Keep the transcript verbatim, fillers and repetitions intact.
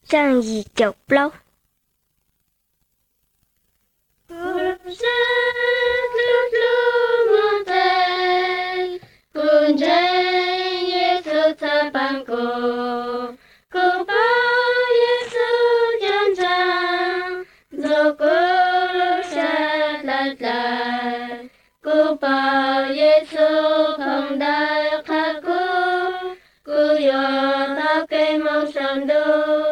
Trang gì kiểu blog. Kunjai Yesus tabangku, ku pa Yesus janjang, zokuru syalatlah, ku pa Yesus hongdai kaku, ku yo tak kemang sandu.